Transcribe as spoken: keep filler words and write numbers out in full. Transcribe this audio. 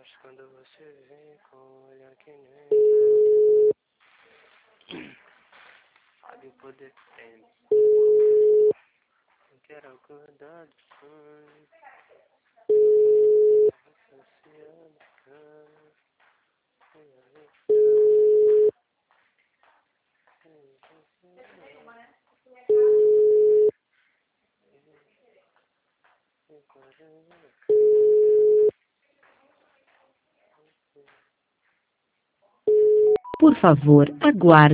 gosto quando você vem com o olhar que nem sabe o poder que tem. Não quero acordar do sonho. Associado à cama. Por favor, aguarde.